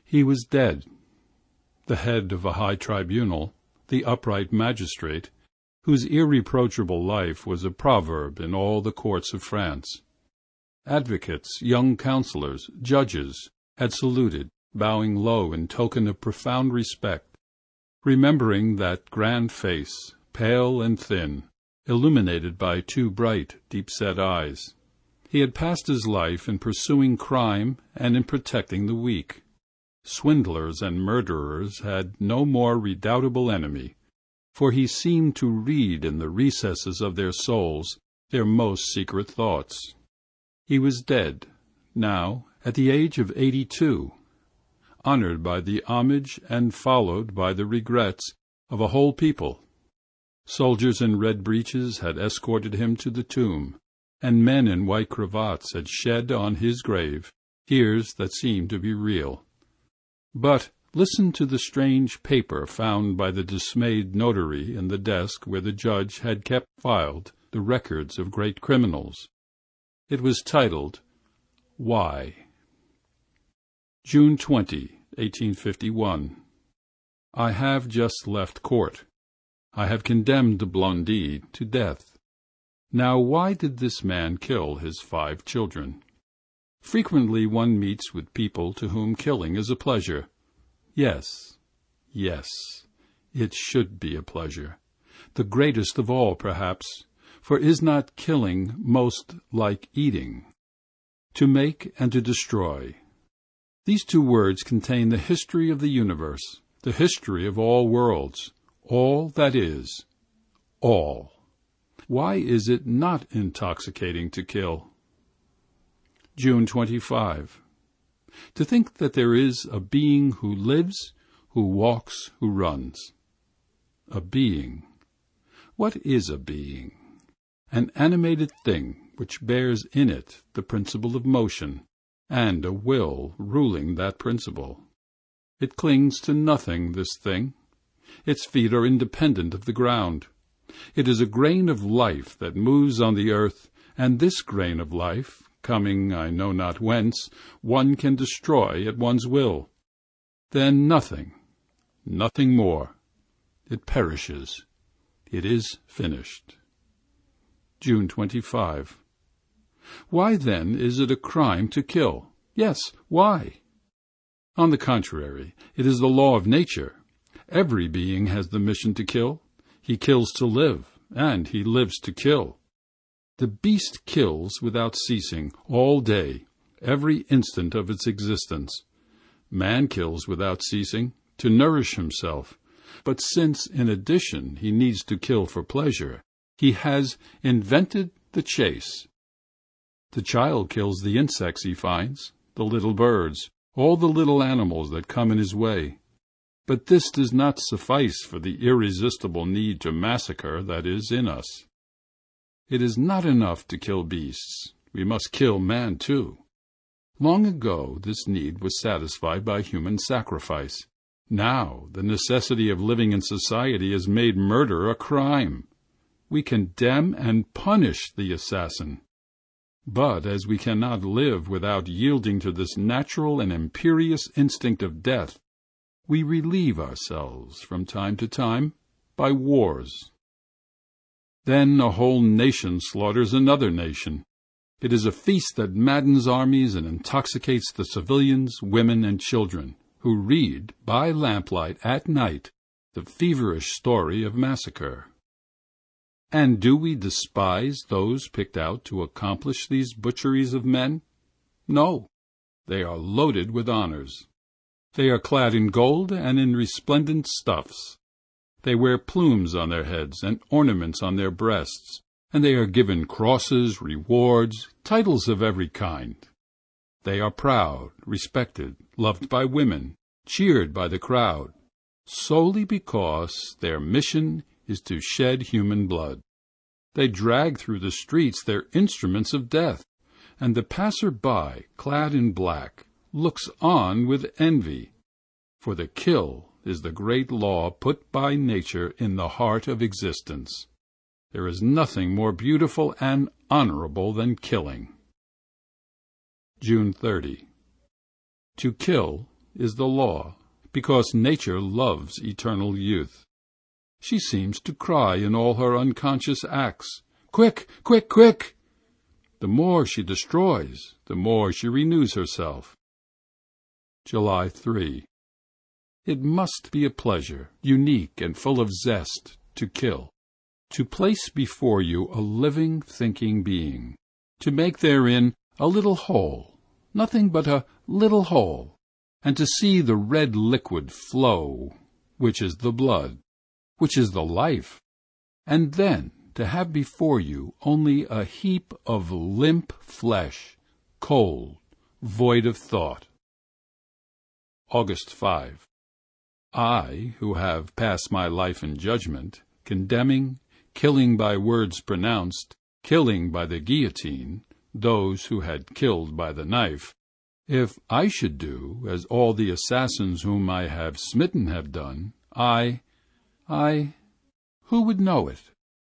He was dead. The head of a high tribunal, the upright magistrate, whose irreproachable life was a proverb in all the courts of France. Advocates, young counsellors, judges, had saluted, bowing low in token of profound respect, remembering that grand face, pale and thin, illuminated by two bright, deep-set eyes. He had passed his life in pursuing crime and in protecting the weak. Swindlers and murderers had no more redoubtable enemy, for he seemed to read in the recesses of their souls their most secret thoughts. He was dead, now, at the age of 82, honored by the homage and followed by the regrets of a whole people. Soldiers in red breeches had escorted him to the tomb, and men in white cravats had shed on his grave tears that seemed to be real. But listen to the strange paper found by the dismayed notary in the desk where the judge had kept filed the records of great criminals. It was titled, Why? June 20, 1851. I have just left court. I have condemned Blondy to death. Now why did this man kill his 5 children? Frequently one meets with people to whom killing is a pleasure. Yes, it should be a pleasure, the greatest of all, perhaps, for is not killing most like eating? To make and to destroy. These 2 words contain the history of the universe, the history of all worlds, all that is, all. Why is it not intoxicating to kill? June 25. To think that there is a being who lives, who walks, who runs. A being. What is a being? An animated thing which bears in it the principle of motion, and a will ruling that principle. It clings to nothing, this thing. Its feet are independent of the ground. It is a grain of life that moves on the earth, and this grain of life, coming I know not whence, one can destroy at one's will. Then nothing more. It perishes. It is finished. June 25. Why then is it a crime to kill? Yes, why? On the contrary, it is the law of nature. Every being has the mission to kill. He kills to live, and he lives to kill. The beast kills without ceasing, all day, every instant of its existence. Man kills without ceasing, to nourish himself. But since, in addition, he needs to kill for pleasure, he has invented the chase. The child kills the insects he finds, the little birds, all the little animals that come in his way. But this does not suffice for the irresistible need to massacre that is in us. It is not enough to kill beasts. We must kill man too. Long ago this need was satisfied by human sacrifice. Now the necessity of living in society has made murder a crime. We condemn and punish the assassin. But as we cannot live without yielding to this natural and imperious instinct of death, we relieve ourselves from time to time by wars. Then a whole nation slaughters another nation. It is a feast that maddens armies and intoxicates the civilians, women, and children, who read, by lamplight at night, the feverish story of massacre. And do we despise those picked out to accomplish these butcheries of men? No, they are loaded with honors. They are clad in gold and in resplendent stuffs. They wear plumes on their heads and ornaments on their breasts, and they are given crosses, rewards, titles of every kind. They are proud, respected, loved by women, cheered by the crowd, solely because their mission is to shed human blood. They drag through the streets their instruments of death, and the passer-by, clad in black, looks on with envy. For the kill is the great law put by nature in the heart of existence. There is nothing more beautiful and honorable than killing. June 30. To kill is the law, because nature loves eternal youth. She seems to cry in all her unconscious acts, "Quick, quick, quick!" The more she destroys, the more she renews herself. July 3. It must be a pleasure, unique and full of zest, to kill, to place before you a living, thinking being, to make therein a little hole, nothing but a little hole, and to see the red liquid flow, which is the blood, which is the life, and then to have before you only a heap of limp flesh, cold, void of thought. August 5. I, who have passed my life in judgment, condemning, killing by words pronounced, killing by the guillotine, those who had killed by the knife, if I should do as all the assassins whom I have smitten have done, who would know it?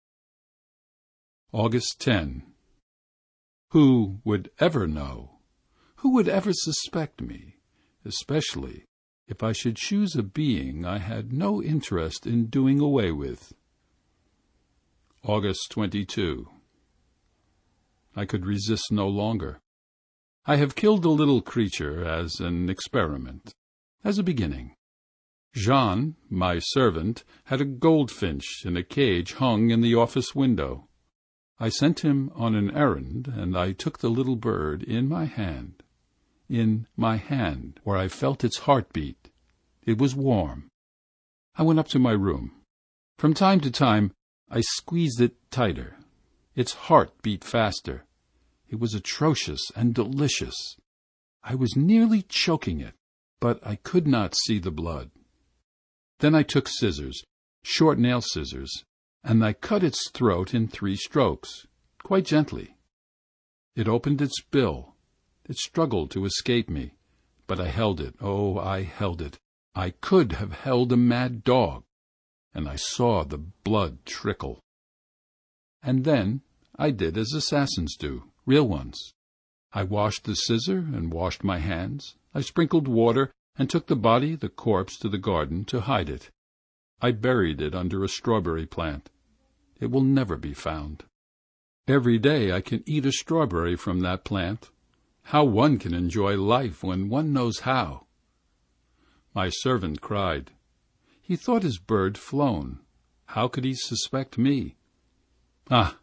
August 10. Who would ever know? Who would ever suspect me, especially if I should choose a being I had no interest in doing away with? August 22. I could resist no longer. I have killed the little creature as an experiment, as a beginning. Jean, my servant, had a goldfinch in a cage hung in the office window. I sent him on an errand, and I took the little bird in my hand, where I felt its heart beat. It was warm. I went up to my room. From time to time, I squeezed it tighter. Its heart beat faster. It was atrocious and delicious. I was nearly choking it, but I could not see the blood. Then I took scissors, short nail scissors, and I cut its throat in 3 strokes, quite gently. It opened its bill. It struggled to escape me, but I held it. Oh, I held it. I could have held a mad dog, and I saw the blood trickle. And then I did as assassins do, real ones. I washed the scissor and washed my hands. I sprinkled water and took the body, the corpse, to the garden to hide it. I buried it under a strawberry plant. It will never be found. Every day I can eat a strawberry from that plant. How one can enjoy life when one knows how! My servant cried. He thought his bird flown. How could he suspect me? Ah!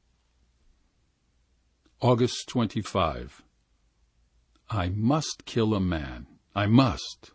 August 25. I must kill a man. I must.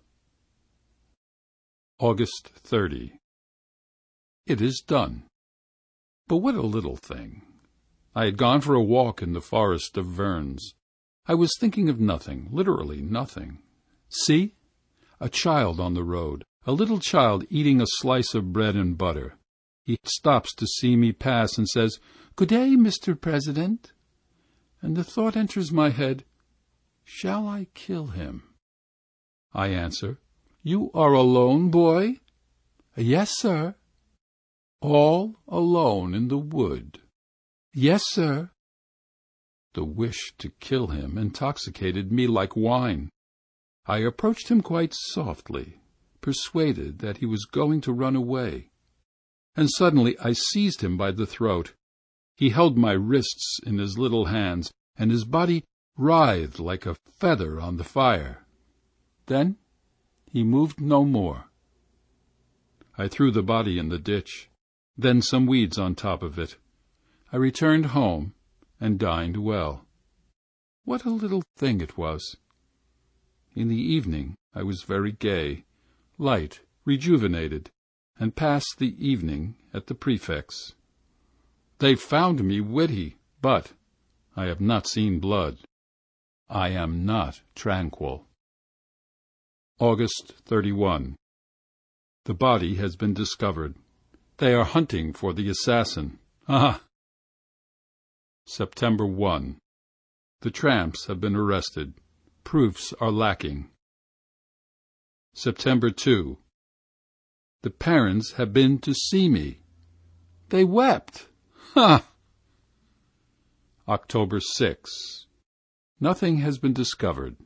August 30. It is done. But what a little thing. I had gone for a walk in the forest of Vernes. I was thinking of nothing, literally nothing. See, a child on the road, a little child eating a slice of bread and butter. He stops to see me pass and says, "Good day, Mr. President." And the thought enters my head, shall I kill him? I answer, "You are alone, boy?" "Yes, sir." "All alone in the wood?" "Yes, sir." The wish to kill him intoxicated me like wine. I approached him quite softly, persuaded that he was going to run away. And suddenly I seized him by the throat. He held my wrists in his little hands, and his body writhed like a feather on the fire. Then he moved no more. I threw the body in the ditch, then some weeds on top of it. I returned home and dined well. What a little thing it was! In the evening I was very gay, light, rejuvenated, and passed the evening at the prefect's. They found me witty, but I have not seen blood. I am not tranquil. August 31. The body has been discovered. They are hunting for the assassin. Ah! September 1. The tramps have been arrested. Proofs are lacking. September 2. The parents have been to see me. They wept. Ha! October 6. Nothing has been discovered.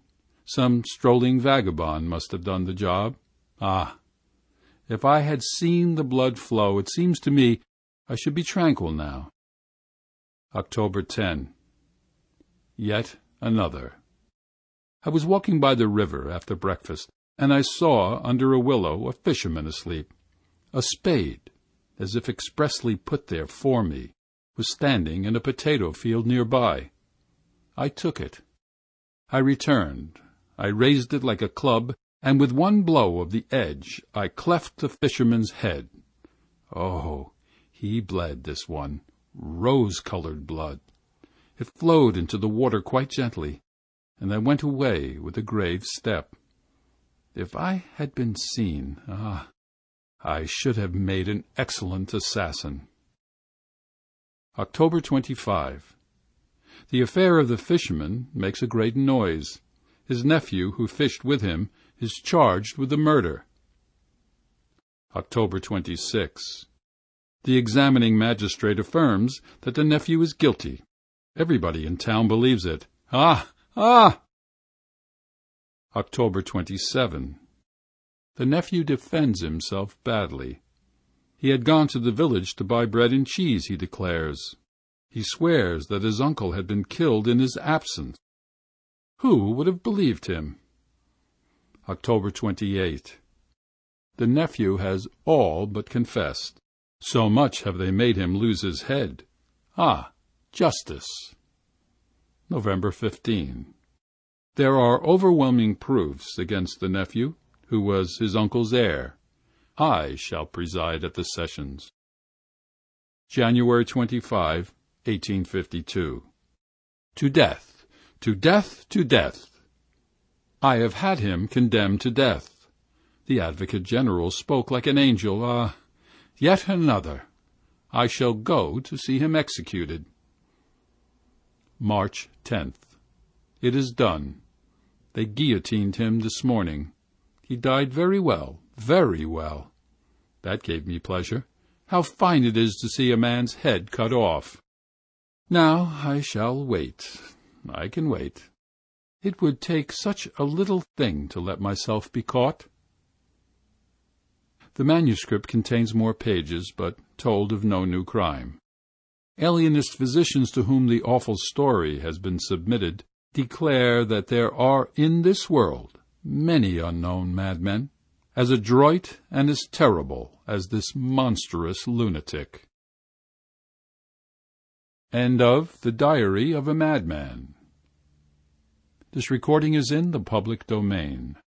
Some strolling vagabond must have done the job. Ah! If I had seen the blood flow, it seems to me I should be tranquil now. October 10. Yet another. I was walking by the river after breakfast, and I saw under a willow a fisherman asleep. A spade, as if expressly put there for me, was standing in a potato field near by. I took it. I returned. I raised it like a club, and with one blow of the edge I cleft the fisherman's head. Oh, he bled, this one, rose-colored blood. It flowed into the water quite gently, and I went away with a grave step. If I had been seen, I should have made an excellent assassin. October 25. The affair of the fisherman makes a great noise. His nephew, who fished with him, is charged with the murder. October 26. The examining magistrate affirms that the nephew is guilty. Everybody in town believes it. Ah! Ah! October 27. The nephew defends himself badly. He had gone to the village to buy bread and cheese, he declares. He swears that his uncle had been killed in his absence. Who would have believed him? October 28. The nephew has all but confessed. So much have they made him lose his head. Ah, justice. November 15. There are overwhelming proofs against the nephew, who was his uncle's heir. I shall preside at the sessions. January 25, 1852. To death! To death! To death! I have had him condemned to death. The Advocate General spoke like an angel. Ah, yet another. I shall go to see him executed. March 10th. It is done. They guillotined him this morning. He died very well, very well. That gave me pleasure. How fine it is to see a man's head cut off. Now I shall wait. I can wait. It would take such a little thing to let myself be caught. The manuscript contains more pages, but told of no new crime. Alienist physicians to whom the awful story has been submitted declare that there are in this world many unknown madmen, as adroit and as terrible as this monstrous lunatic. End of The Diary of a Madman. This recording is in the public domain.